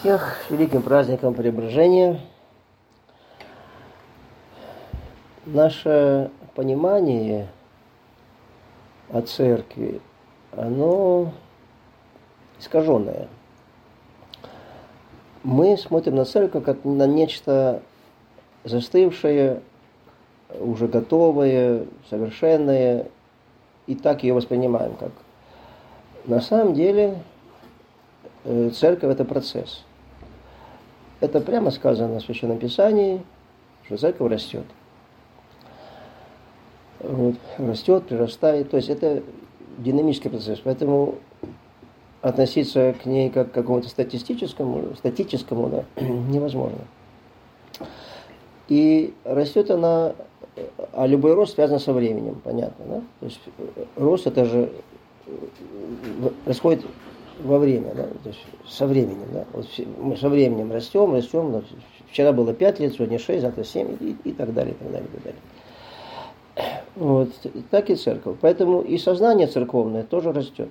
Всех с великим праздником Преображения. Наше понимание о церкви, оно искаженное. Мы смотрим на церковь как на нечто застывшее, уже готовое, совершенное, и так ее воспринимаем как. На самом деле церковь – это процесс. Это прямо сказано в Священном Писании, что церковь растет. Вот, растет, прирастает. То есть это динамический процесс. Поэтому относиться к ней как к какому-то статическому, да, невозможно. И растет она, а любой рост связан со временем, понятно, да? То есть рост это же происходит во время, да? То есть со временем, да? Вот мы со временем растем, да? Вчера было 5 лет, сегодня 6, завтра 7 и так далее, и так далее, и так далее. Вот, так и церковь. Поэтому и сознание церковное тоже растет.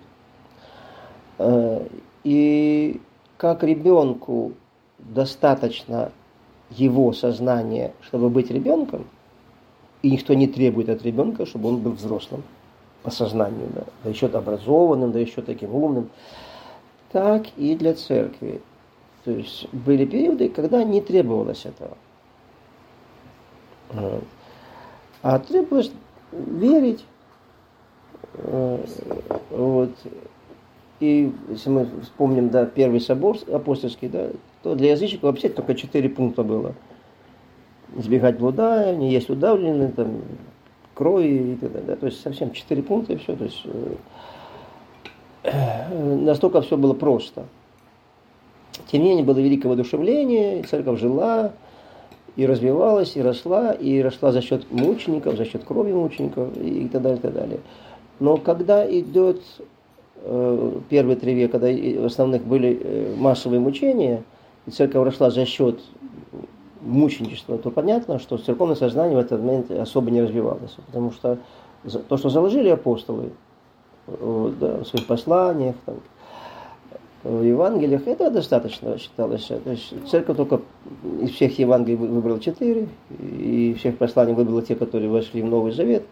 И как ребенку достаточно его сознания, чтобы быть ребенком, и никто не требует от ребенка, чтобы он был взрослым по сознанию, да еще образованным, да еще таким умным, так и для церкви. То есть были периоды, когда не требовалось этого. А требовалось верить. Вот. И если мы вспомним, да, первый собор апостольский, да, то для язычников вообще только 4 пункта было. Избегать блуда, не есть удавленные, там, крови и так далее. Да, то есть совсем 4 пункта и все. То есть настолько все было просто. Тем не менее было великое воодушевление, и церковь жила, и развивалась, и росла за счет мучеников, за счет крови мучеников и так далее, и так далее. Но когда идет первые 3 века, когда в основных были массовые мучения, и церковь росла за счет мученичества, то понятно, что церковное сознание в этот момент особо не развивалось. Потому что то, что заложили апостолы да, в своих посланиях, там, в Евангелиях, это достаточно считалось. То есть церковь только из всех Евангелий выбрала 4, и всех посланий выбрала те, которые вошли в Новый Завет.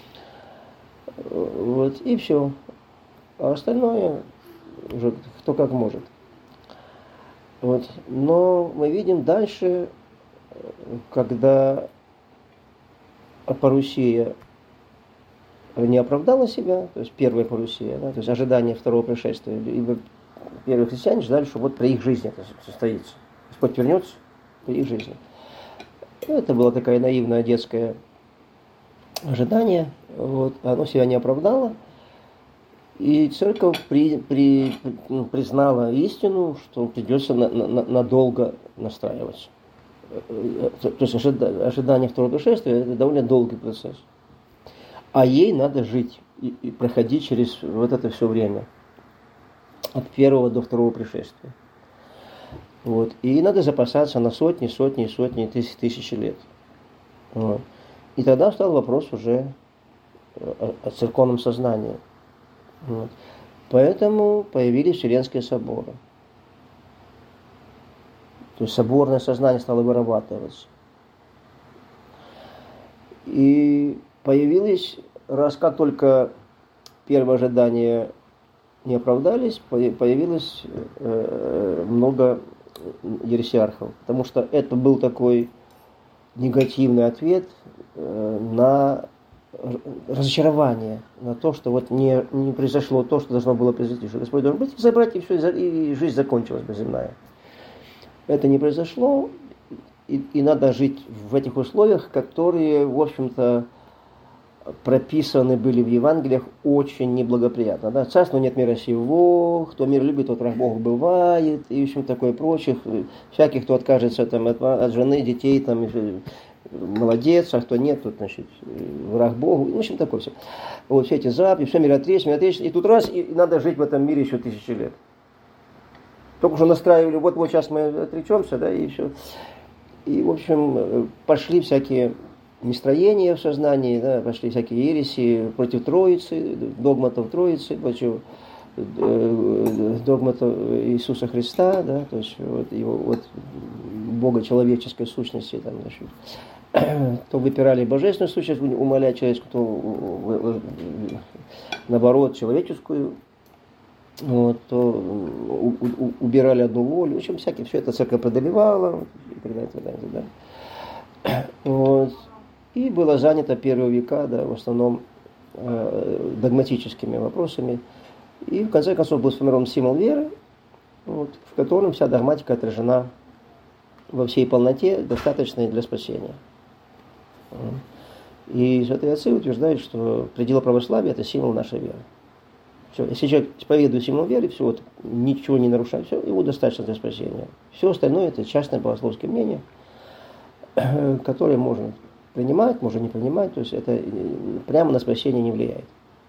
Вот, и все. А остальное уже кто как может. Вот. Но мы видим дальше, когда Парусия не оправдала себя, то есть первая Парусия, да, то есть ожидание второго пришествия, ибо первые христиане ждали, что вот при их жизни это состоится. Господь вернется при их жизни. Это было такое наивное детское ожидание, вот, оно себя не оправдало. И церковь признала истину, что придется надолго настраиваться. То есть ожидание второго пришествия – это довольно долгий процесс. А ей надо жить и проходить через вот это все время. От первого до второго пришествия. Вот. И надо запасаться на сотни, тысячи лет. Вот. И тогда встал вопрос уже о церковном сознании. Вот. Поэтому появились Вселенские соборы. То есть соборное сознание стало вырабатываться. И появилось, раз как только первые ожидания не оправдались, появилось много ересиархов. Потому что это был такой негативный ответ на разочарование, на то, что вот не произошло то, что должно было произойти, что Господь должен быть, забрать, и все, и жизнь закончилась бы земная. Это не произошло, и надо жить в этих условиях, которые, в общем-то, прописаны были в Евангелиях очень неблагоприятно. Да? Царство нет мира сего, кто мир любит, тот враг Бога бывает, и в общем такое прочих. Всяких, кто откажется там, от жены, детей, там, молодец, а кто нет, тот, значит, враг Богу. В общем, такое все. Вот все эти заповеди, все миротворчество, и тут раз, и надо жить в этом мире еще 1000 лет. Только что настраивали, вот сейчас мы отречемся, да, и все. И, в общем, пошли всякие нестроения в сознании, да, пошли всякие ереси против Троицы, догматов Троицы, против догмата Иисуса Христа, да, то есть вот его вот Бога человеческой сущности, там, значит, то выпирали божественную сущность, умаляя человеческую, то наоборот человеческую, вот, то убирали одну волю, в общем, всякие, все это церковь преодолевала, и так далее, так далее, так далее. Вот. И было занято первые века, да, в основном догматическими вопросами. И в конце концов был сформирован символ веры, вот, в котором вся догматика отражена во всей полноте, достаточной для спасения. И святые отцы утверждают, что предел православия – это символ нашей веры. Все, если человек исповедует символ веры, все, вот, ничего не нарушает, все, его достаточно для спасения. Все остальное – это частное богословское мнение, которое можно принимать, можно не принимать, то есть это прямо на спасение не влияет.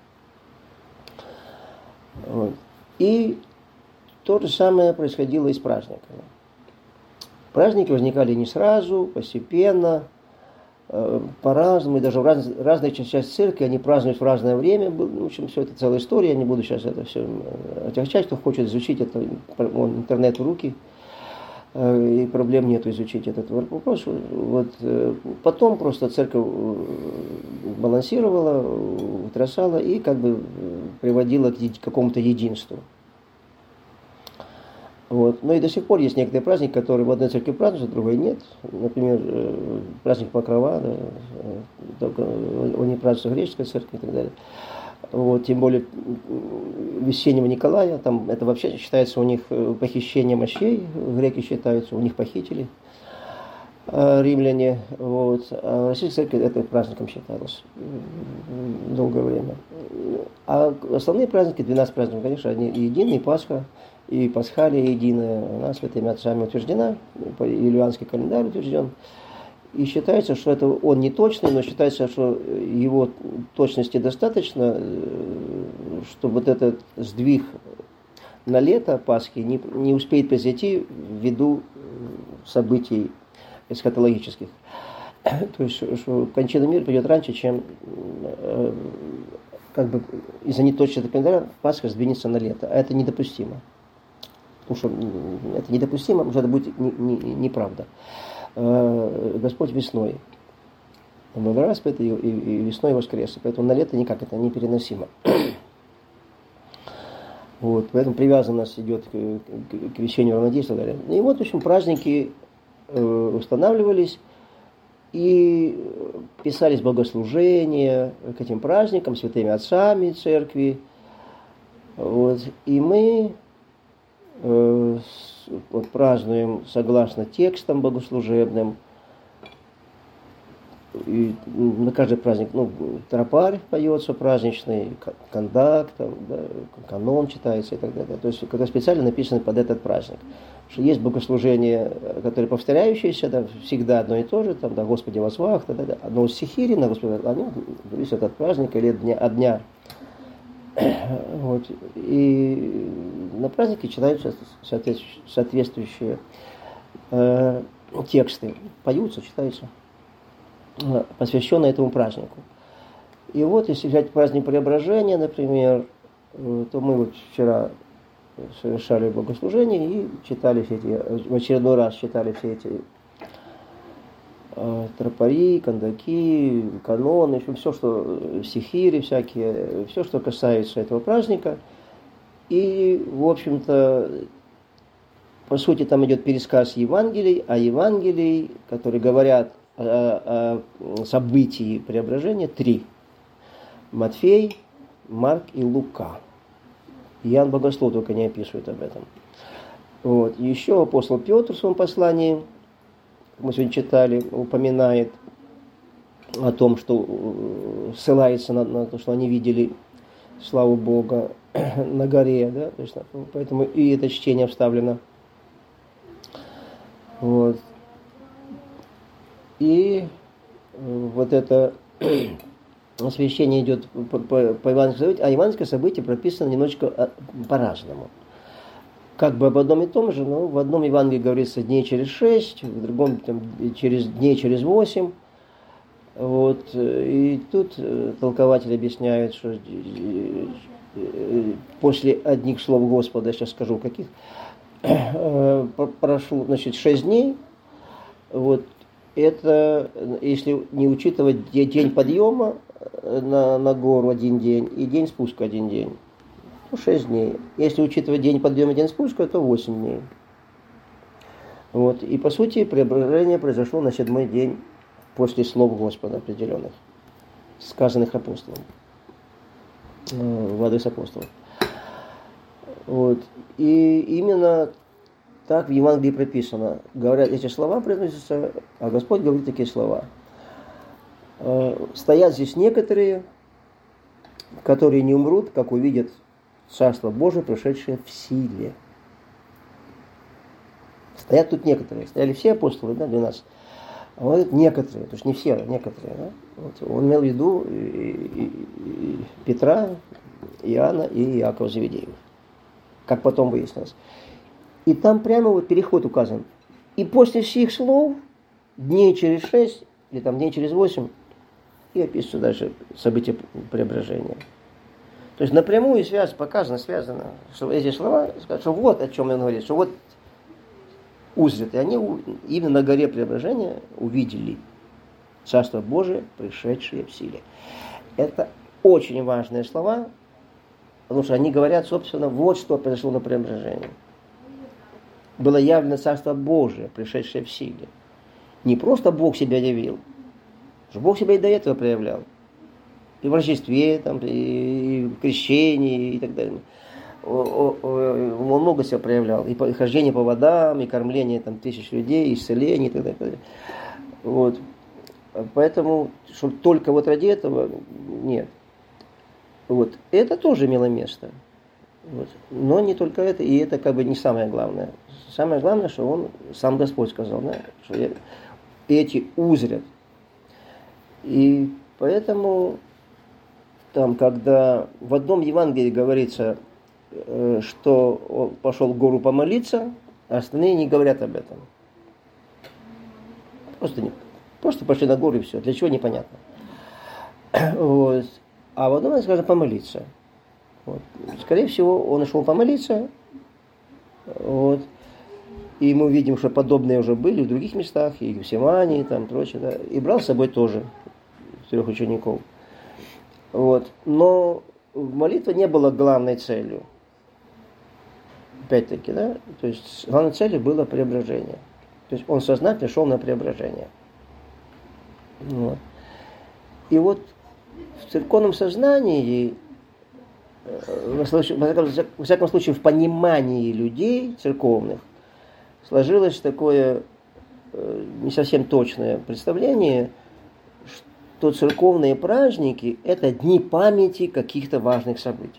Вот. И то же самое происходило и с праздниками. Праздники возникали не сразу, постепенно, по-разному, и даже в разных частях церкви они празднуют в разное время. В общем, все это целая история, я не буду сейчас это все отягчать, кто хочет изучить это, интернет в руки, и проблем нету изучить этот вопрос. Вот, потом просто церковь балансировала, утрясала и как бы приводила к какому-то единству. Вот. Но и до сих пор есть некоторые праздники, которые в одной церкви празднуются, в другой нет. Например, праздник Покрова, да, только он не празднуется в греческой церкви и так далее. Вот, тем более весеннего Николая, там это вообще считается у них похищение мощей, греки считаются, у них похитили римляне. Вот. А в российской церкви это праздником считалось долгое время. А основные праздники, 12 праздников, конечно, они единые, Пасха, и Пасхалия единая, она святыми отцами утверждена, Юлианский календарь утвержден. И считается, что это он не точный, но считается, что его точности достаточно, чтобы вот этот сдвиг на лето Пасхи не успеет произойти ввиду событий эсхатологических. То есть, что кончина мира придет раньше, чем как бы из-за неточности календаря Пасха сдвинется на лето. А это недопустимо. Потому что это недопустимо, потому что это будет неправда. Господь весной был распят и весной воскрес. Поэтому на лето никак это непереносимо. Вот, поэтому привязанность идет к вещению равнодействия. И вот, в общем, праздники устанавливались и писались богослужения к этим праздникам святыми отцами церкви. Вот, и мы вот, празднуем согласно текстам богослужебным. И на каждый праздник, тропарь поется праздничный, кондак, там, да, канон читается и так далее. То есть, когда специально написано под этот праздник. Что есть богослужения, которые повторяющиеся, да, всегда одно и то же, там, да, Господи возвах, да, да, но стихири на Господи, они зависят от праздника или от дня. Вот. И на празднике читаются соответствующие тексты, поются, читаются, посвященные этому празднику. И вот, если взять праздник Преображения, например, то мы вот вчера совершали богослужение и читали все эти, в очередной раз читали все эти тропари, кондаки, каноны, все, что стихири всякие, все, что касается этого праздника. И, в общем-то, по сути, там идет пересказ Евангелий, а Евангелий, которые говорят о событии преображения, 3. Матфей, Марк и Лука. Иоанн Богослов только не описывает об этом. Вот. Еще апостол Петр в своем послании, мы сегодня читали, упоминает о том, что ссылается на то, что они видели славу Бога на горе, да, то есть, поэтому и это чтение вставлено. Вот. И вот это освящение идет по евангельскому событию, а евангельское событие прописано немножечко по-разному. Как бы об одном и том же, но в одном Евангелии говорится дней через 6, в другом там, дней через 8. Вот. И тут толкователи объясняют, что после одних слов Господа, сейчас скажу каких, прошло, значит, 6 дней. Вот это, если не учитывать день подъема на гору 1 день и день спуска 1 день, то 6 дней. Если учитывать день подъема и день спуска, то 8 дней. Вот. И по сути преображение произошло на 7-й день после слов Господа определенных, сказанных апостолом, в адрес апостолов. Вот. И именно так в Евангелии прописано. Говорят эти слова, произносятся, а Господь говорит такие слова. Стоят здесь некоторые, которые не умрут, как увидят Царство Божие, пришедшее в силе. Стоят тут некоторые. Стояли все апостолы, да, 12. А он говорит некоторые, то есть не все, некоторые. Да? Вот. Он имел в виду и Петра, Иоанна и Иакова Зеведеев. Как потом выяснилось. И там прямо вот переход указан. И после всех слов, дней через 6, или там дней через 8, и описывается дальше события преображения. То есть напрямую связь показана, связано, что эти слова, что вот о чем он говорит, что вот узрят. И они именно на горе преображения увидели Царство Божие, пришедшее в силе. Это очень важные слова, потому что они говорят, собственно, вот что произошло на преображении. Было явлено Царство Божие, пришедшее в силе. Не просто Бог себя явил, что Бог себя и до этого проявлял. И в Рождестве, там, и в крещении, и так далее. Он много себя проявлял. И хождение по водам, и кормление там, 1000 людей, и исцеление, и так далее. Вот. Поэтому, что только вот ради этого, нет. Вот. Это тоже имело место. Вот. Но не только это, и это как бы не самое главное. Самое главное, что он, сам Господь сказал, да, что эти узрят. И поэтому там, когда в одном Евангелии говорится, что он пошел в гору помолиться, а остальные не говорят об этом. Просто пошли на гору и все. Для чего, непонятно. Вот. А в одном сказано помолиться. Вот. Скорее всего, он шел помолиться. Вот. И мы видим, что подобные уже были в других местах, и в Гефсимании, и там прочее, да. И брал с собой тоже 3 учеников. Вот. Но молитва не была главной целью. Опять-таки, да. То есть главной целью было преображение. То есть он сознательно шел на преображение. Вот. И вот в церковном сознании, во всяком случае в понимании людей церковных, сложилось такое не совсем точное представление, что церковные праздники – это дни памяти каких-то важных событий.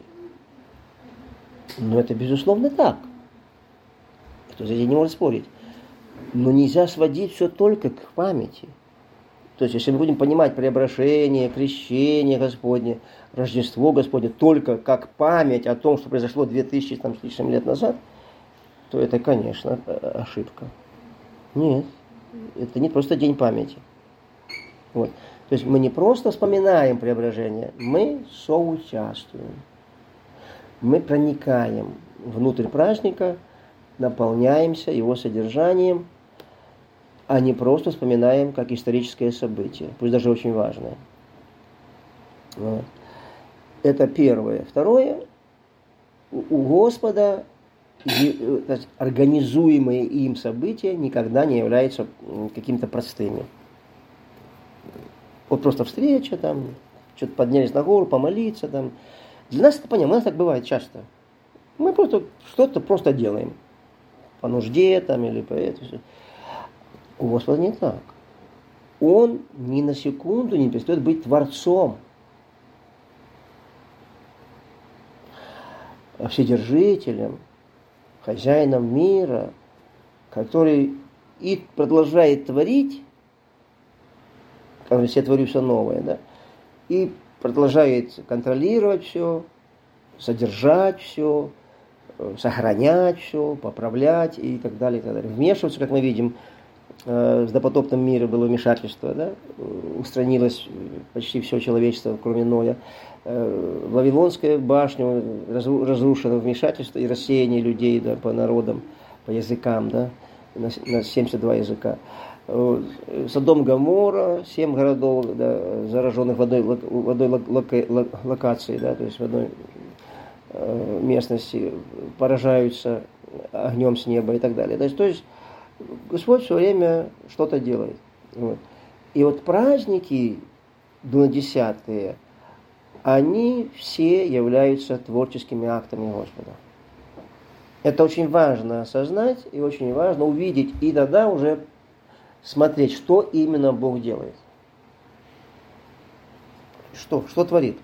Но это безусловно так. Кто здесь не может спорить. Но нельзя сводить все только к памяти. То есть, если мы будем понимать преображение, крещение Господне, Рождество Господне только как память о том, что произошло 2000 с лишним лет назад, то это, конечно, ошибка. Нет, это не просто день памяти. Вот. То есть мы не просто вспоминаем преображение, мы соучаствуем. Мы проникаем внутрь праздника, наполняемся его содержанием, а не просто вспоминаем как историческое событие, пусть даже очень важное. Вот. Это первое. Второе, у Господа организуемые им события никогда не являются какими-то простыми. Вот просто встреча, там, что-то поднялись на гору, помолиться. Там. Для нас это понятно, у нас так бывает часто. Мы просто что-то просто делаем. По нужде там, или по этому. У Господа не так. Он ни на секунду не перестает быть Творцом. Вседержителем, хозяином мира, который и продолжает творить, как я творю все новое, да, и продолжает контролировать все, содержать все, сохранять все, поправлять и так далее, и так далее. Вмешиваться, как мы видим, в допотопном мире было вмешательство, да, устранилось почти все человечество, кроме Ноя. Вавилонская башня разрушена, вмешательство и рассеяние людей, да, по народам, по языкам, да, на 72 языка. Содом, Гоморра, 7 городов, да, зараженных водой локации, да, то есть в одной местности поражаются огнем с неба и так далее. То есть Господь все время что-то делает. Вот. И вот праздники дунадесятые, они все являются творческими актами Господа. Это очень важно осознать и очень важно увидеть, и тогда уже смотреть, что именно Бог делает. Что творит.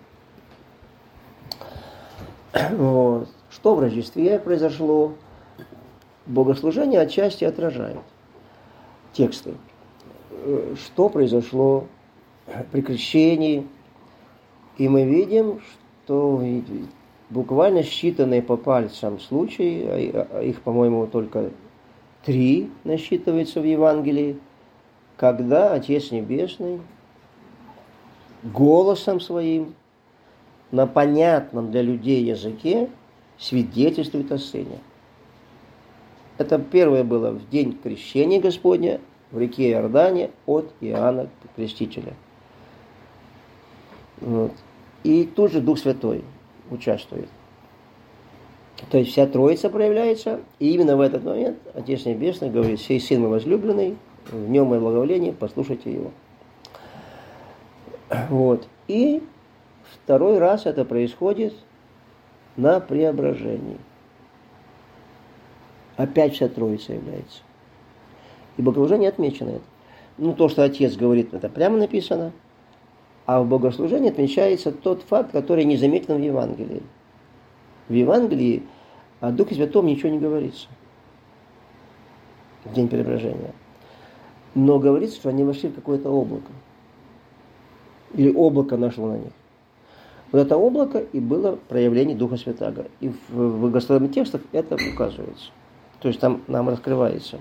Вот. Что в Рождестве произошло? Богослужение отчасти отражает тексты. Что произошло при крещении? И мы видим, что буквально считанные по пальцам случаи, их, по-моему, только 3 насчитывается в Евангелии, когда Отец Небесный голосом своим на понятном для людей языке свидетельствует о Сыне. Это первое было в день крещения Господня в реке Иордане от Иоанна Крестителя. Вот. И тут же Дух Святой участвует. То есть вся Троица проявляется, и именно в этот момент Отец Небесный говорит: «Сей Сын мой возлюбленный, в нем мое благоволение, послушайте его». Вот. И второй раз это происходит на преображении. Опять вся Троица является. И богослужение отмечено это. То, что Отец говорит, это прямо написано. А в богослужении отмечается тот факт, который не заметен в Евангелии. В Евангелии о Духе Святом ничего не говорится в день преображения. Но говорится, что они вошли в какое-то облако. Или облако нашло на них. Вот это облако и было проявление Духа Святаго. И в богословных текстах это указывается. То есть там нам раскрывается,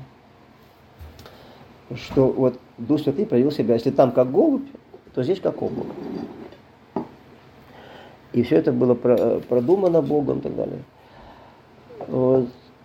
что вот Дух Святый проявил себя. Если там как голубь, то здесь как облако. И все это было продумано Богом и так далее. Вот.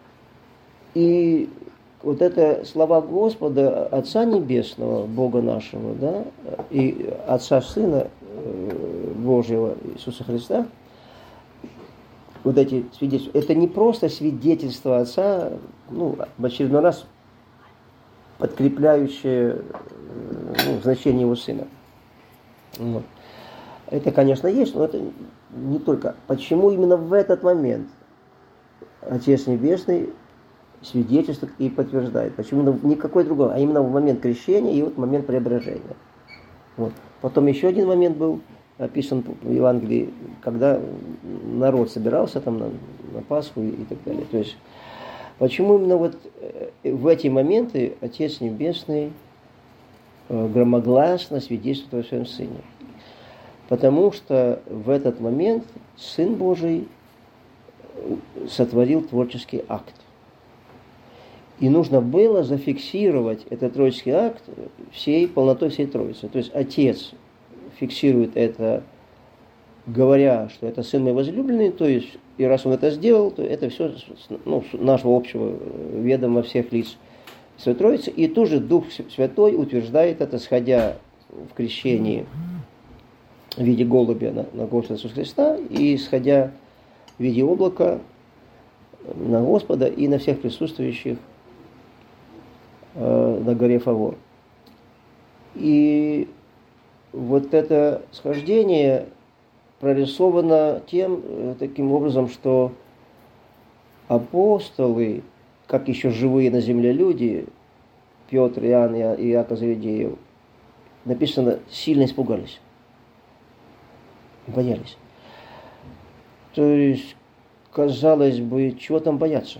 И вот это слова Господа, Отца Небесного, Бога нашего, да, и Отца Сына Божьего Иисуса Христа, вот эти свидетельства, это не просто свидетельство Отца, в очередной раз подкрепляющее значение Его Сына. Вот. Это, конечно, есть, но это не только. Почему именно в этот момент Отец Небесный свидетельствует и подтверждает? Почему никакой другой, а именно в момент крещения и вот момент преображения. Вот. Потом еще один момент был описан в Евангелии, когда народ собирался там на Пасху и так далее. То есть, почему именно вот в эти моменты Отец Небесный громогласно свидетельствует о своем Сыне? Потому что в этот момент Сын Божий сотворил творческий акт. И нужно было зафиксировать этот творческий акт всей полнотой всей Троицы. То есть Отец фиксирует это, говоря, что это Сын мой возлюбленный, то есть, и раз Он это сделал, то это все нашего общего ведома всех лиц Святой Троицы. И тут же Дух Святой утверждает это, сходя в крещении в виде голубя на Господа Иисуса Христа и сходя в виде облака на Господа и на всех присутствующих на горе Фавор. И вот это схождение прорисовано таким образом, что апостолы, как еще живые на земле люди, Петр, Иоанн и Иаков Завидеев, написано, сильно испугались. Боялись. То есть, казалось бы, чего там бояться?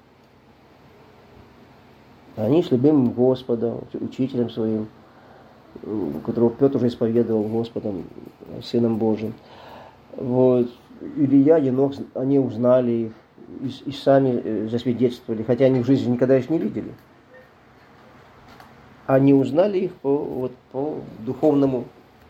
Они с любимым Господом, учителем своим, которого Петр уже исповедовал Господом, Сыном Божиим. Вот. Илья, Енох, они узнали их и сами засвидетельствовали, хотя они в жизни никогда их не видели. Они узнали их по духовному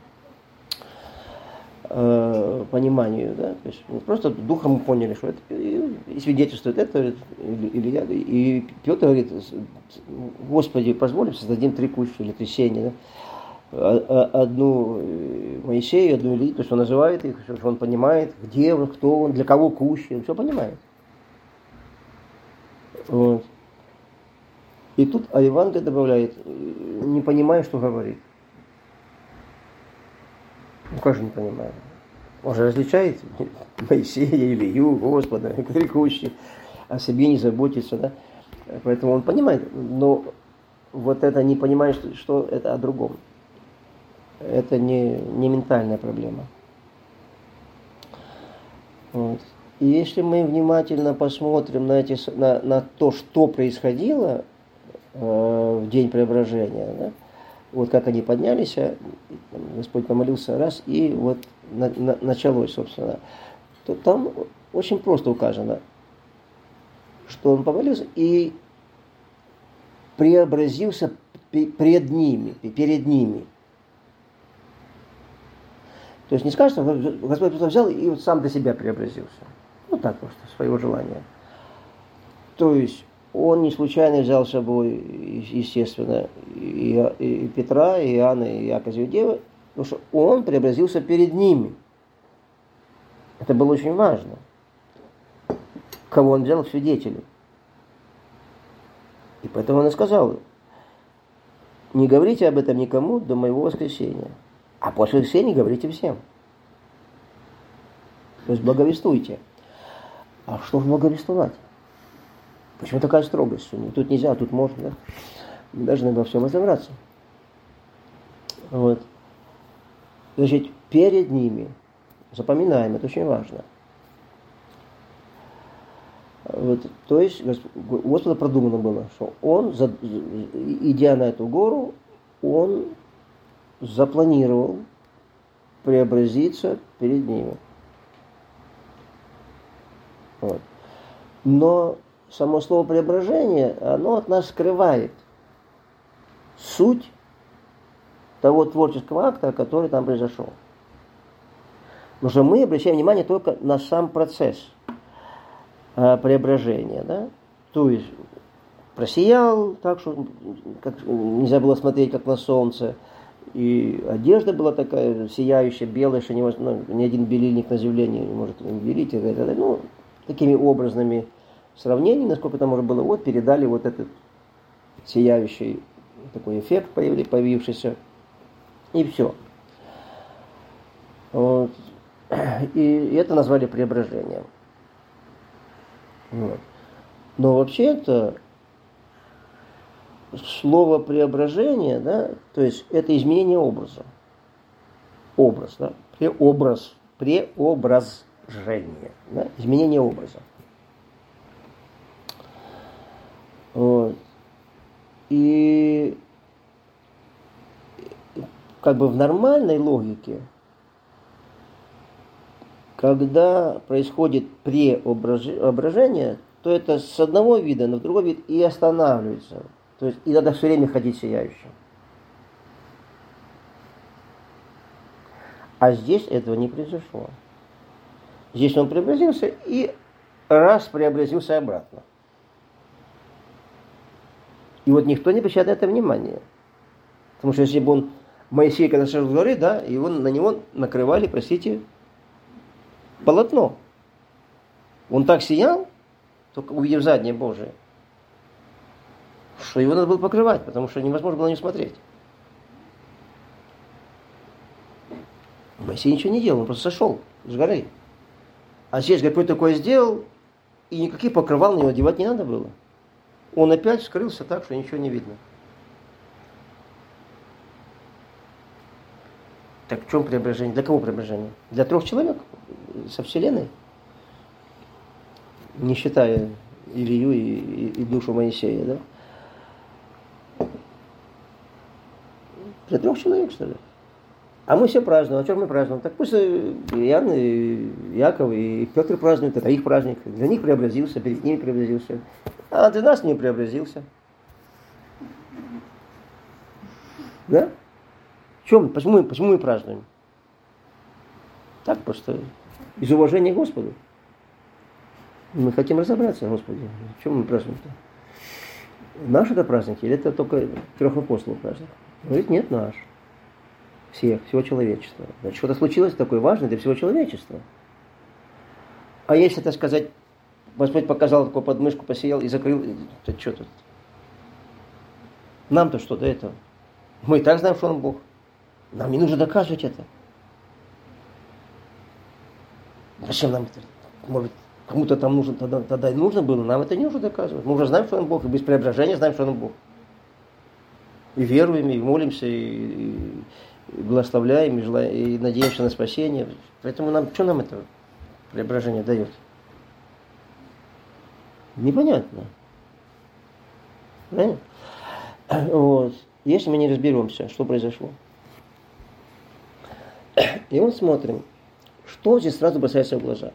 пониманию, да, то есть просто духом поняли, что это, и свидетельствует это Илья. И Петр говорит: Господи, позволим, создадим 3 кущи или 3 сени, да? Одну Моисею, одну Илью, то есть он называет их, что он понимает, где он, кто он, для кого кущи, он все понимает. Вот. И тут Евангелие добавляет: не понимая, что говорит. Ну, как же не понимаю? Он же различает Моисея, Илью, Господа, крикущий, о себе не заботится, да? Поэтому он понимает, но вот это не понимает, что это о другом. Это не ментальная проблема. Вот. И если мы внимательно посмотрим на то, что происходило в день преображения, да? Вот как они поднялись, Господь помолился раз, и вот началось, собственно. То там очень просто указано, что он помолился и преобразился перед ними. То есть не скажешь, что Господь просто взял и вот сам для себя преобразился. Ну так просто, своего желания. То есть он не случайно взял с собой, естественно, и Петра, и Иоанна, и Иакова, и Иудея, потому что он преобразился перед ними. Это было очень важно. Кого он взял в свидетели. И поэтому он и сказал: не говорите об этом никому до моего воскресения. А после воскресения говорите всем. То есть благовествуйте. А что же благовествовать? Почему такая строгость? Тут нельзя, а тут можно. Да? Мы должны во всем разобраться. Вот. Значит, перед ними. Запоминаем, это очень важно. Вот, то есть, Господу продумано было, что он, идя на эту гору, он запланировал преобразиться перед ними. Вот. Но само слово преображение, оно от нас скрывает суть того творческого акта, который там произошел. Потому что мы обращаем внимание только на сам процесс преображения. Да? То есть просиял так, что нельзя было смотреть, как на солнце. И одежда была такая сияющая, белая, что ни один белильник на земле не может белить. Ну, такими образными сравнениями, насколько это можно было, вот передали вот этот сияющий такой эффект появившийся. И все. Вот. И это назвали преображением. Вот. Но вообще-то слово преображение, да, то есть это изменение образа. Образ, да, преображение, да, изменение образа. Вот. И как бы в нормальной логике, когда происходит преображение, то это с одного вида на другой вид и останавливается. То есть и надо все время ходить сияющим. А здесь этого не произошло. Здесь он преобразился и раз преобразился обратно. И вот никто не обращает на это внимания. Потому что если бы он, Моисей, когда шел с горы, да, и на него накрывали, простите, полотно. Он так сиял, только увидев заднее Божие, что его надо было покрывать, потому что невозможно было на него смотреть. Моисей ничего не делал, он просто сошел с горы. А здесь Господь такое сделал, и никаких покрывал на него одевать не надо было. Он опять скрылся так, что ничего не видно. Так в чем преображение? Для кого преображение? Для 3 человек со Вселенной? Не считая Илью и душу Моисея, да? Для 3 человек, что ли? А мы все празднуем. А что мы празднуем? Так пусть Иоанн, и Иаков, и Петр празднуют. Это их праздник. Для них преобразился, перед ними преобразился. А для нас не преобразился. Да? Почему мы празднуем? Так просто, из уважения к Господу. Мы хотим разобраться, Господи, в чем мы празднуем-то? Наш это праздник или это только трех апостолов праздник? Он говорит, нет, наш. Всего человечества. Значит, что-то случилось такое важное для всего человечества. А если, так сказать, Господь показал такую подмышку, посеял и закрыл, то что тут? Нам-то что до этого? Мы и так знаем, что Он Бог. Нам не нужно доказывать это. Зачем нам это? Может, кому-то там нужно, тогда и нужно было, нам это не нужно доказывать. Мы уже знаем, что Он Бог, и без преображения знаем, что Он Бог. И веруем, и молимся, и благословляем, и надеемся на спасение. Поэтому что нам это преображение дает? Непонятно. Правильно? Вот. Если мы не разберемся, что произошло. И вот смотрим, что здесь сразу бросается в глаза.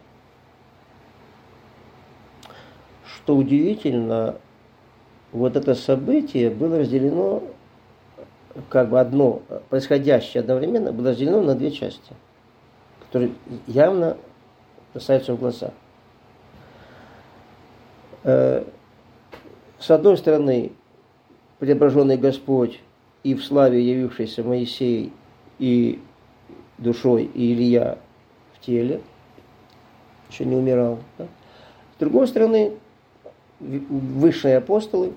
Что удивительно, вот это событие было разделено, как бы одно, происходящее одновременно, было разделено на две части, которые явно бросаются в глаза. С одной стороны, преображенный Господь и в славе явившийся Моисей и душой, и Илья в теле, еще не умирал. Да? С другой стороны, высшие апостолы,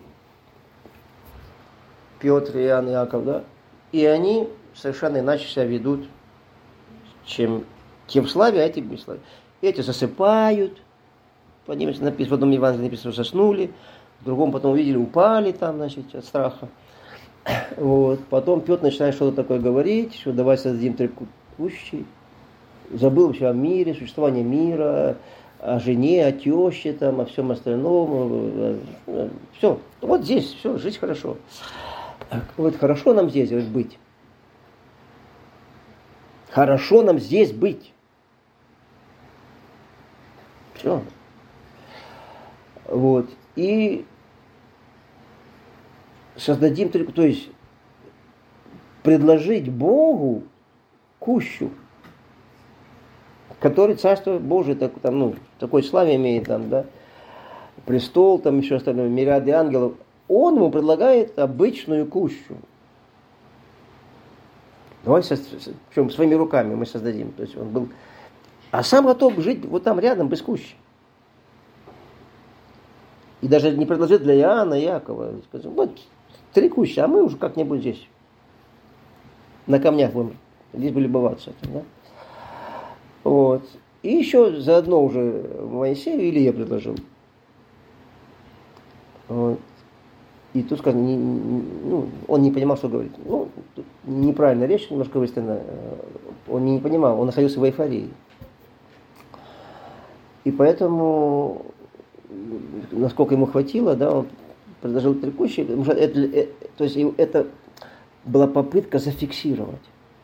Петр, Иоанн, Иаков, да, и они совершенно иначе себя ведут, чем те в славе, а эти в славе. Эти засыпают, по немецки написано, в одном Евангелии написано, заснули, в другом потом увидели, упали там, значит, от страха. Вот. Потом Петр начинает что-то такое говорить, что давай создадим трекущий. Забыл вообще о мире, существовании мира, о жене, о теще, там, о всем остальном. Все, вот здесь, все, жить хорошо. Вот хорошо нам здесь быть. Хорошо нам здесь быть. Все. Вот. И создадим, то есть предложить Богу кущу, который Царство Божие там, такой славе имеет, там, да, престол, там еще остальное, мириады ангелов. Он ему предлагает обычную кущу. Давай, причем своими руками мы создадим. То есть он был, а сам готов жить вот там рядом, без кущи. И даже не предложит для Иоанна и Иакова. Скажем, вот 3 кущи, а мы уже как-нибудь здесь. На камнях будем здесь бы любоваться. Да? Вот. И еще заодно уже Моисею Илья предложил. Вот. И тут сказано, он не понимал, что говорит. Неправильная речь, немножко выстроена. Он не понимал, он находился в эйфории. И поэтому, насколько ему хватило, да, он предложил 3 кущи. То есть это была попытка зафиксировать.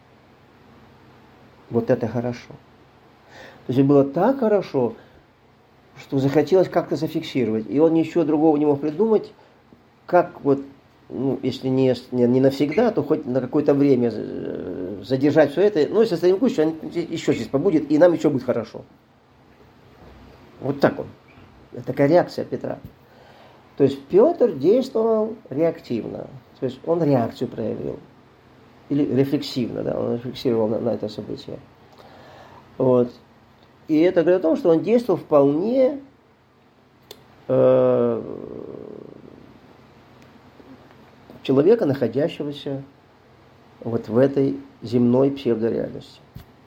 Вот это хорошо. То есть было так хорошо, что захотелось как-то зафиксировать. И он ничего другого не мог придумать, как вот, если не навсегда, то хоть на какое-то время задержать все это. Ну, и составим кучу, он еще здесь побудет, и нам еще будет хорошо. Вот так он. Это такая реакция Петра. То есть Петр действовал реактивно. То есть он реакцию проявил. Или рефлексивно, да, он рефлексировал на это событие. Вот. И это говорит о том, что он действовал вполне человека, находящегося вот в этой земной псевдореальности.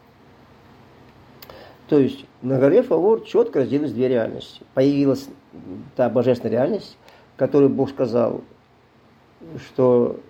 То есть на горе Фавор четко разделились 2 реальности. Появилась та божественная реальность, которую Бог сказал, что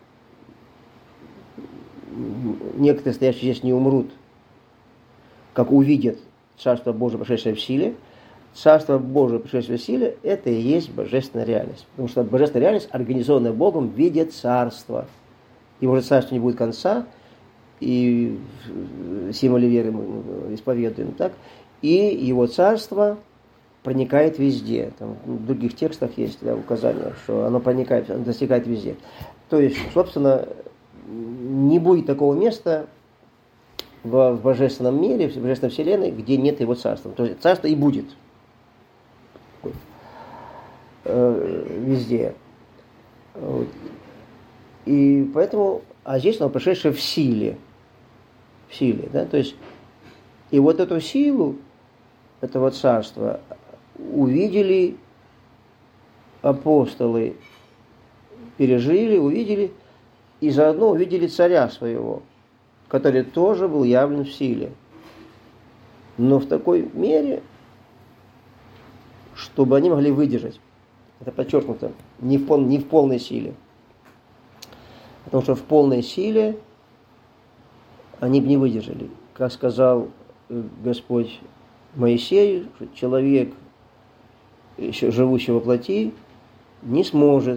некоторые стоящие здесь не умрут, как увидят Царство Божие, пришедшее в силе. Царство Божие, пришедшее в силе, это и есть божественная реальность. Потому что божественная реальность, организованная Богом в виде царства. Его же царство не будет конца, и символы веры мы исповедуем, так? И его царство проникает везде. Там в других текстах есть указание, что оно проникает, оно достигает везде. То есть, собственно, не будет такого места в божественном мире, в божественной вселенной, где нет его царства. То есть царство и будет везде. Вот. И поэтому, а здесь оно пришедшее в силе. В силе, да, то есть, и вот эту силу этого царства увидели апостолы, пережили, увидели, и заодно увидели царя своего, который тоже был явлен в силе. Но в такой мере, чтобы они могли выдержать. Это подчеркнуто, не в полной силе. Потому что в полной силе они бы не выдержали. Как сказал Господь Моисею, человек, еще живущий во плоти, не сможет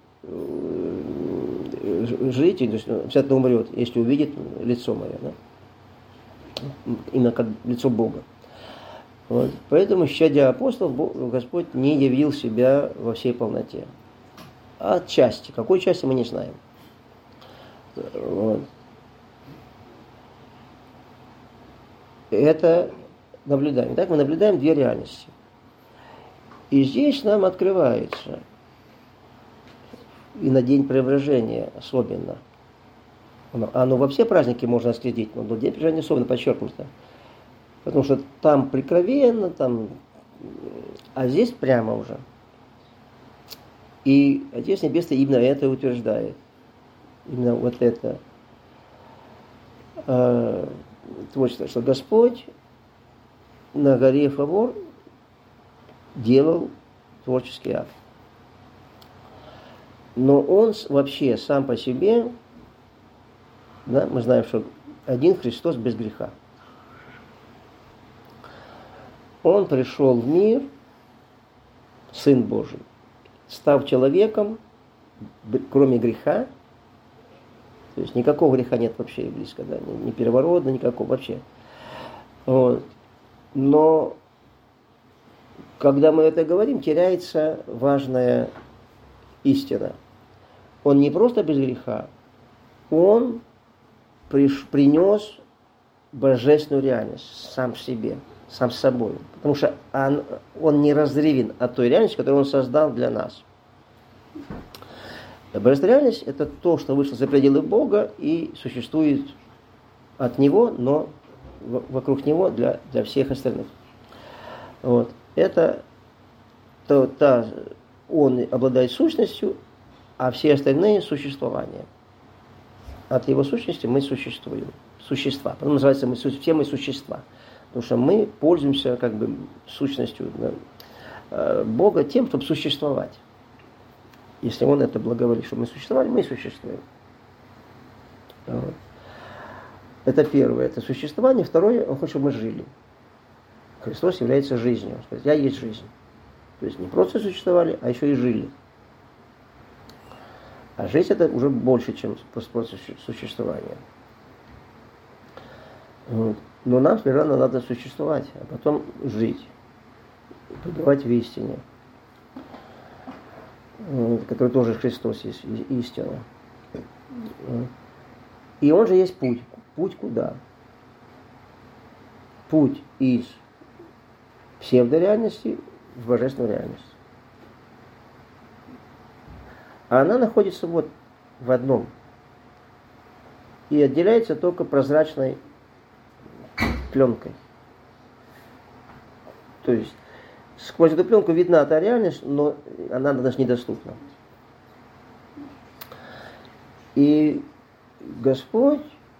жить, то есть обязательно умрет, если увидит лицо мое. Да? Именно как лицо Бога. Вот. Поэтому, щадя апостолов, Господь не явил себя во всей полноте. Отчасти. Какой части мы не знаем. Вот. Это наблюдаем. Так мы наблюдаем две реальности. И здесь нам открывается, и на день преображения особенно, оно во все праздники можно следить, но день преображения особенно подчеркнуто. Потому что там прикровенно, там, а здесь прямо уже. И Отец Небесный именно это утверждает. Именно вот это творчество, что Господь на горе Фавор делал творческий акт. Но Он вообще сам по себе, да, мы знаем, что один Христос без греха. Он пришел в мир, Сын Божий, став человеком, кроме греха, то есть никакого греха нет вообще и близко, да, ни первородного, никакого вообще. Вот. Но когда мы это говорим, теряется важная истина. Он не просто без греха, он принес божественную реальность сам в себе, сам с собой. Потому что он неразрывен от той реальности, которую он создал для нас. Божественная реальность – это то, что вышло за пределы Бога и существует от Него, но вокруг Него для всех остальных. Вот. Это Он обладает сущностью, а все остальные – существование. От Его сущности мы существуем. Существа. Потом называется все мы существа. Потому что мы пользуемся как бы сущностью Бога тем, чтобы существовать. Если Он это благоволит, чтобы мы существовали, мы существуем. Вот. Это первое, это существование. Второе, Он хочет, чтобы мы жили. Христос является жизнью. Он сказал, я есть жизнь. То есть не просто существовали, а еще и жили. А жизнь это уже больше, чем просто существование. Вот. Но нам сперва надо существовать, а потом жить. Пребывать в истине. Который тоже Христос есть истина. И Он же есть путь. Путь куда? Путь из псевдореальности в божественную реальность. А она находится вот в одном. И отделяется только прозрачной пленкой. То есть сквозь эту пленку видна та реальность, но она даже недоступна. И Господь,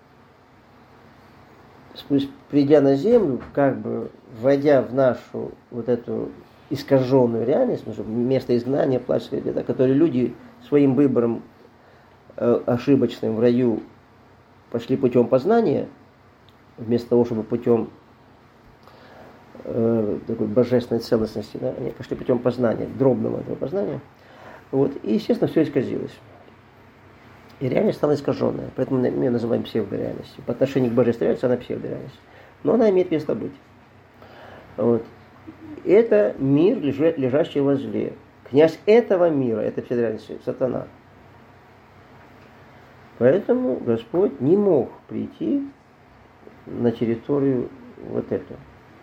придя на землю, как бы войдя в нашу вот эту искаженную реальность, место изгнания, плач, которое люди своим выбором ошибочным в раю пошли путем познания, вместо того, чтобы путем такой божественной целостности, да, они пошли путем познания, дробного этого познания. Вот, и, естественно, все исказилось. И реальность стала искаженная. Поэтому мы ее называем псевдореальностью. По отношению к божественной реальности она псевдореальность. Но она имеет место быть. Вот. Это мир, лежащий возле. Князь этого мира, это псевдореальность, сатана. Поэтому Господь не мог прийти на территорию вот эту.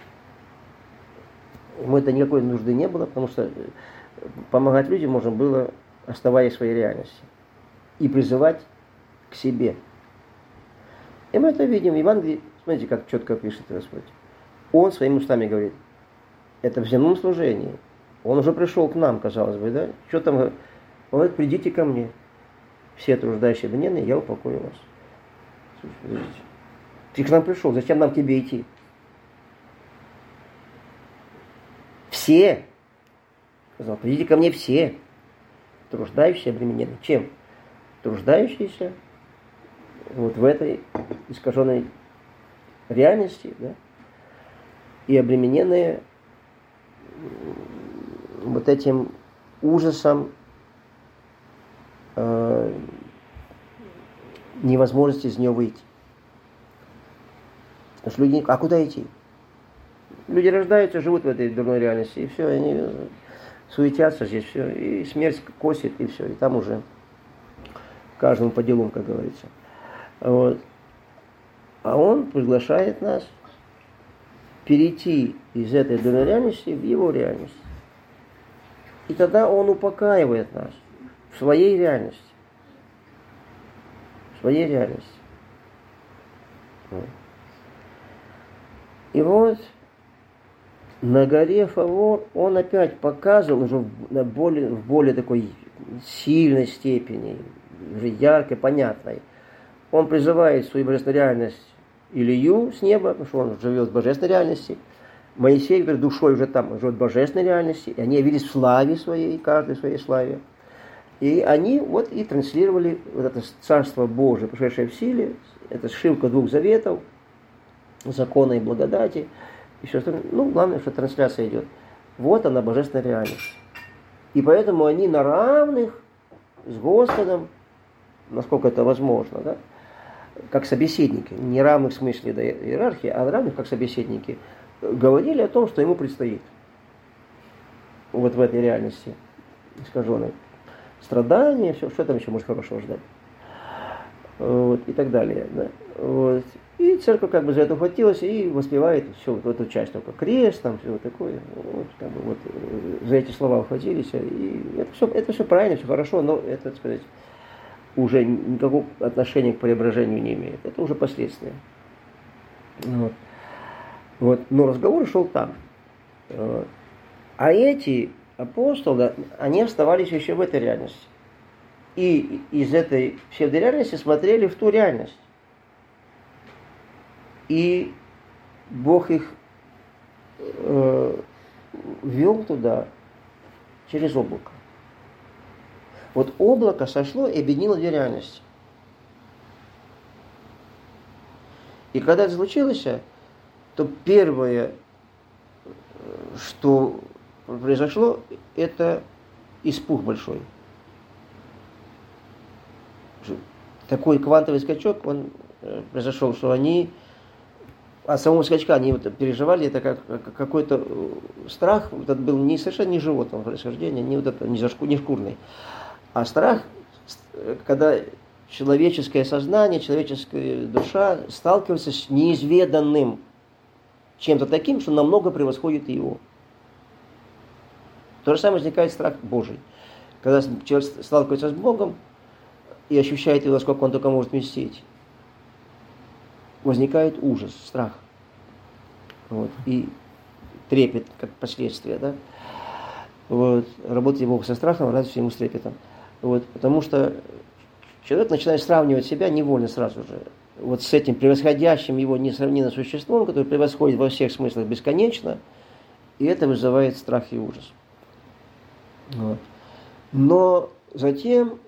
Ему это никакой нужды не было, потому что помогать людям можно было, оставаясь в своей реальности. И призывать к себе. И мы это видим в Евангелии. Смотрите, как четко пишет Господь. Он своими устами говорит. Это в земном служении. Он уже пришел к нам, казалось бы, да? Что там? Он говорит, придите ко мне. Все труждающие обремененные, я упокою вас. Слушай, подождите. Ты к нам пришел, зачем нам к тебе идти? Все. Сказал, придите ко мне все. Труждающие обремененные. Чем? Труждающиеся вот в этой искаженной реальности, да? И обремененные вот этим ужасом невозможности из нее выйти. Потому что люди, а куда идти? Люди рождаются, живут в этой дурной реальности, и все, они суетятся здесь, все, и смерть косит, и все, и там уже каждому по делам, как говорится. Вот. А он приглашает нас перейти из этой дурной реальности в его реальность. И тогда он упокаивает нас в своей реальности. В своей реальности. Вот. И вот на горе Фавор он опять показывал уже в более такой сильной степени, уже яркой, понятной. Он призывает в свою божественную реальность Илью с неба, потому что он живет в божественной реальности. Моисей, который душой уже там живет в божественной реальности. И они явились в славе своей, каждый в своей славе. И они вот и транслировали вот это Царство Божие, пришедшее в силе, это сшивка двух заветов, закона и благодати. И все остальное. Ну, главное, что трансляция идет. Вот она, божественная реальность. И поэтому они на равных с Господом, насколько это возможно, да, как собеседники, не равных в смысле до иерархии, а равных как собеседники, говорили о том, что ему предстоит. Вот в этой реальности искаженной. Страдания, все, что там еще может хорошего ждать. Вот, и так далее. Да. Вот. И церковь как бы за это ухватилась и воспевает все вот эту часть, только крест, там все вот такое. Вот, как бы, вот, за эти слова ухватились. И это все правильно, все хорошо, но это, так сказать, уже никакого отношения к преображению не имеет. Это уже последствия. Вот. Вот. Но разговор шел там. Вот. А эти апостолы, они оставались еще в этой реальности. И из этой псевдореальности смотрели в ту реальность. И Бог их вел туда через облако. Вот облако сошло и объединило две реальности. И когда это случилось, то первое, что произошло, это испуг большой. Такой квантовый скачок, он произошел, что они от самого скачка они вот переживали, это как какой-то страх, это был совершенно не животного происхождения, не шкурный, а страх, когда человеческое сознание, человеческая душа сталкивается с неизведанным чем-то таким, что намного превосходит его. То же самое возникает страх Божий. Когда человек сталкивается с Богом и ощущает его, сколько он только может вместить, возникает ужас, страх. Вот. И трепет, как последствие. Да? Вот. Работает Бог со страхом, радуется ему с трепетом. Вот. Потому что человек начинает сравнивать себя невольно сразу же. Вот с этим превосходящим его несравнимым существом, которое превосходит во всех смыслах бесконечно, и это вызывает страх и ужас. Вот. Но затем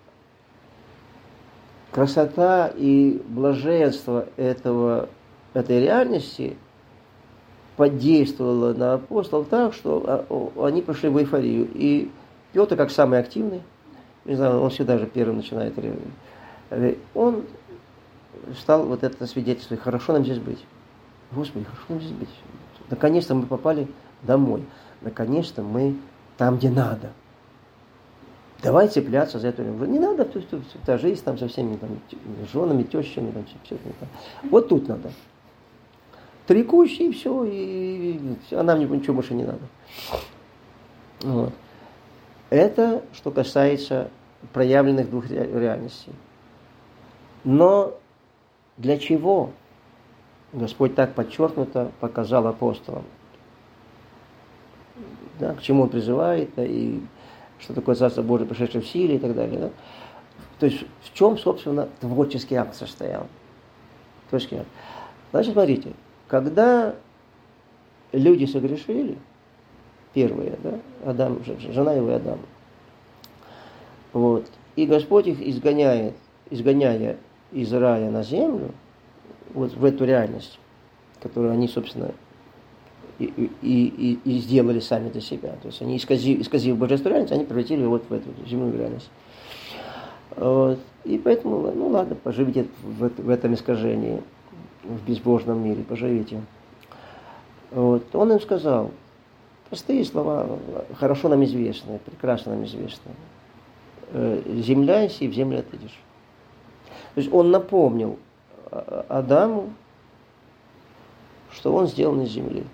красота и блаженство этой реальности подействовало на апостолов так, что они пошли в эйфорию. И Петр, как самый активный, не знаю, он всегда же первым начинает, он стал вот это свидетельствовать: хорошо нам здесь быть. Господи, хорошо нам здесь быть. Наконец-то мы попали домой. Наконец-то мы там, где надо. Давай цепляться за эту жизнь. Не надо та жизнь там со всеми там, женами, тещами, там, все, там. Вот тут надо. 3 кущи и все, и а нам ничего больше не надо. Вот. Это что касается проявленных 2 реальностей. Но для чего Господь так подчеркнуто показал апостолам? Да, к чему Он призывает, да, и что такое Царство Божие, пришедшее в силе и так далее. Да? То есть в чем, собственно, творческий акт состоял? Творческий акт. Значит, смотрите, когда люди согрешили, первые, да, Адам, жена его и Адам, вот, и Господь их изгоняя из рая на землю, вот в эту реальность, которую они, собственно, и сделали сами для себя. То есть они, исказив божественную реальность, они превратили вот в эту земную реальность. Вот. И поэтому, ну ладно, поживите в этом искажении, в безбожном мире, поживите. Вот. Он им сказал, простые слова, хорошо нам известные, прекрасно нам известные. Земля и в землю отойдешь. То есть он напомнил Адаму, что он сделан из земли.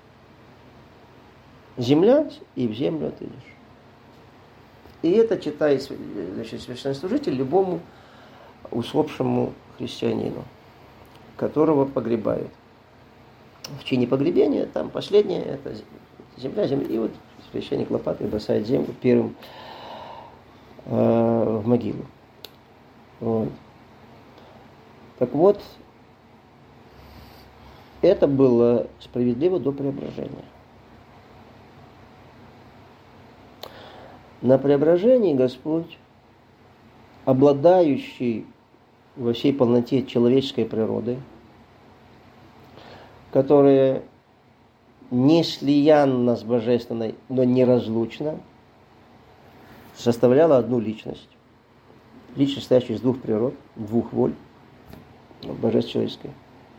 Земля и в землю отойдешь. И это читает, значит, священнослужитель любому усопшему христианину, которого погребают. В чине погребения, там последнее, это земля. И вот священник лопатой бросает землю первым в могилу. Вот. Так вот, это было справедливо до преображения. На преображении Господь, обладающий во всей полноте человеческой природы, которая не слиянна с божественной, но неразлучна, составляла одну личность. Личность, состоящая из 2 природ, 2 воль, божественной человеческой.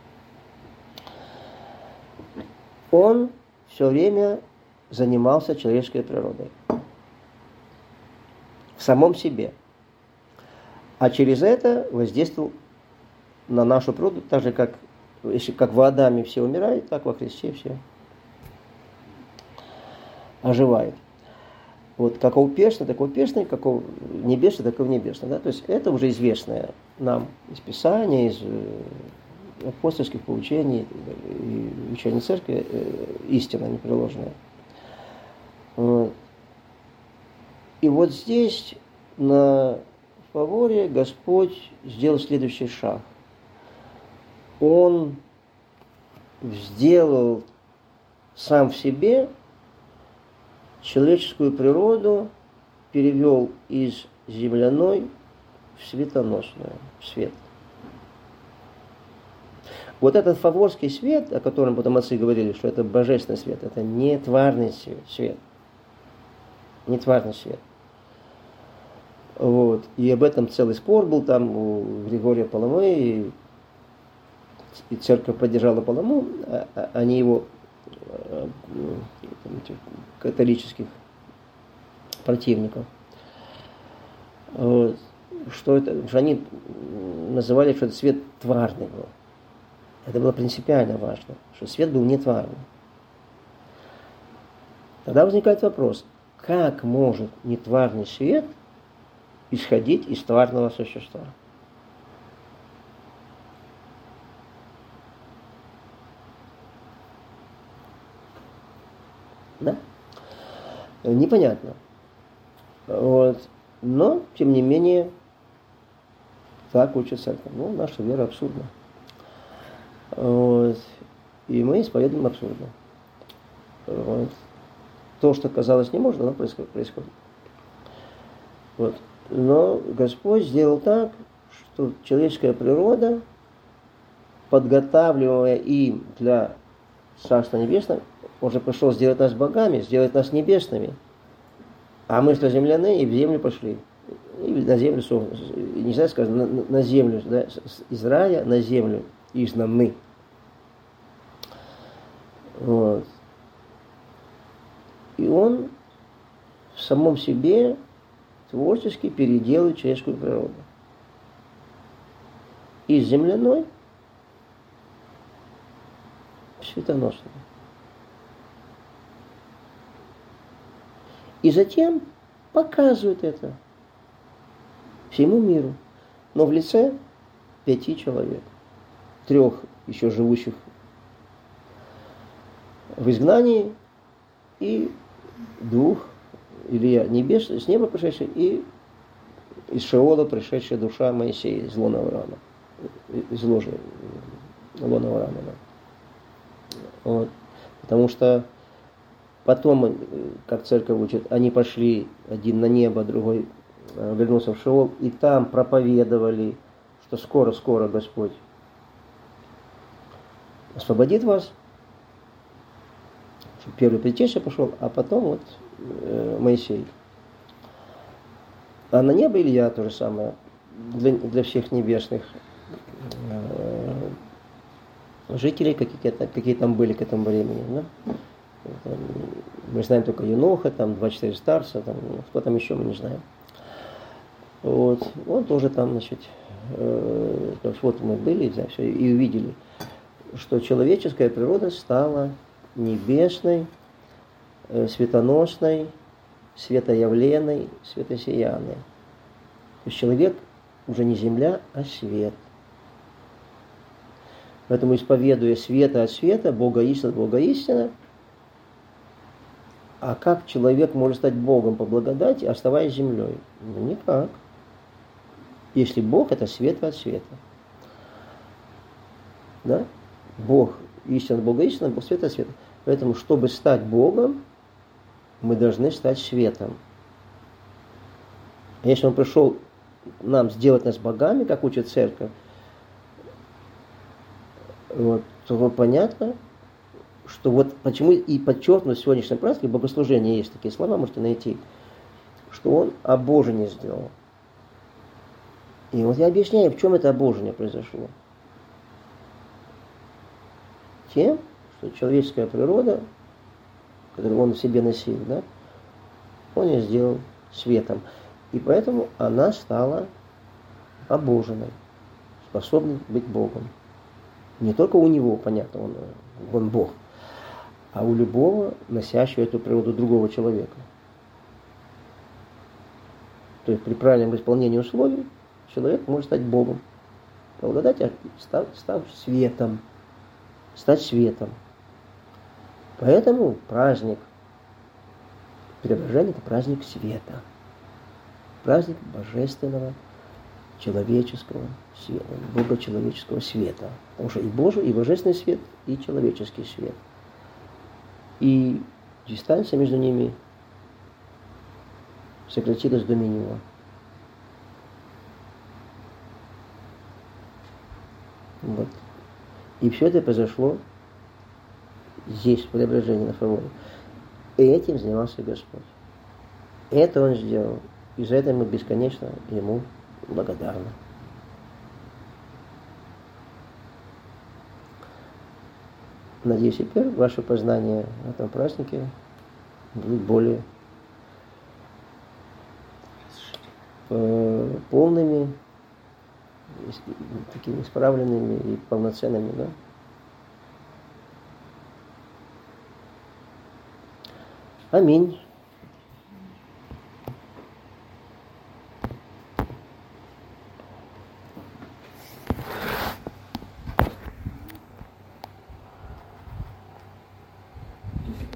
Он все время занимался человеческой природой. В самом себе. А через это воздействовал на нашу природу, так же, как в Адаме все умирают, так во Христе все оживает. Вот каков перстный, таков перстный, каков небесный, таков небесный. Да? То есть это уже известное нам из Писания, из апостольских поучений и учения церкви, истина непреложная. Вот. И вот здесь, на Фаворе, Господь сделал следующий шаг. Он сделал сам в себе человеческую природу, перевел из земляной в светоносную, в свет. Вот этот фаворский свет, о котором потом отцы говорили, что это божественный свет, это не тварный свет. Не тварный свет. Вот. И об этом целый спор был там у Григория Паламы, и церковь поддержала Паламу, а не его католических противников. Вот. Что они называли, что это свет тварный был. Это было принципиально важно, что свет был не тварный. Тогда возникает вопрос, как может нетварный свет исходить из тварного существа? Да? Непонятно. Вот. Но, тем не менее, так учит церковь. Ну, наша вера абсурдна. Вот. И мы исповедуем абсурдно. Вот. То, что казалось не может, оно происходит. Вот. Но Господь сделал так, что человеческая природа, подготавливая им для Царства Небесного, Он же пришел сделать нас богами, сделать нас небесными. А мы что, земляные, и в землю пошли. И на землю, не знаю, сказано, на землю, да, из рая на землю изгнаны. Вот. И Он в самом себе творчески переделывает человеческую природу. Из земляной в светоносную. И затем показывают это всему миру, но в лице 5 человек, 3 еще живущих в изгнании и 2 Илья небес, с неба пришедший и из Шеола пришедшая душа Моисея из лона Авраама, из ложи лона Авраама. Да. Вот. Потому что потом, как церковь учит, они пошли, один на небо, другой вернулся в Шеол, и там проповедовали, что скоро-скоро Господь освободит вас. Первый предтеча пошел, а потом вот Моисей. А на небо Илья то же самое, для всех небесных жителей, какие там были к этому времени. Да? Мы знаем только Еноха, там 24 старца, там, кто там еще, мы не знаем. Вот. Он тоже там, значит, вот мы были, да, все, и увидели, что человеческая природа стала небесной, светоносной, светоявленной, светосиянной. То есть человек уже не земля, а свет. Поэтому, исповедуя света от света, Бога истина от Бога истина, а как человек может стать Богом по благодати, оставаясь землей? Ну, никак. Если Бог – это свет от света. Да? Бог истина от Бога истина, Бог свет от света. Поэтому, чтобы стать Богом, мы должны стать светом. Если Он пришел нам сделать нас богами, как учит церковь, вот, то понятно, что вот почему и подчеркнут в сегодняшнем празднике, в богослужении есть такие слова, можете найти, что Он обожение сделал. И вот я объясняю, в чем это обожение произошло. Тем, что человеческая природа, которую Он в себе носил, да, Он ее сделал светом. И поэтому она стала обоженной, способной быть Богом. Не только у Него, понятно, Он Бог, а у любого, носящего эту природу другого человека. То есть при правильном исполнении условий человек может стать Богом. Благодать, став светом. Стать светом. Поэтому праздник преображения – это праздник света. Праздник божественного, человеческого света, богочеловеческого света. Потому что и Божий, и божественный свет, и человеческий свет. И дистанция между ними сократилась до минимума. Вот. И все это произошло здесь, в преображении на Фаворе. И этим занимался Господь. Это Он сделал. И за это мы бесконечно Ему благодарны. Надеюсь, теперь ваше познание в этом празднике будет более полными, такими исправленными и полноценными, да? Аминь.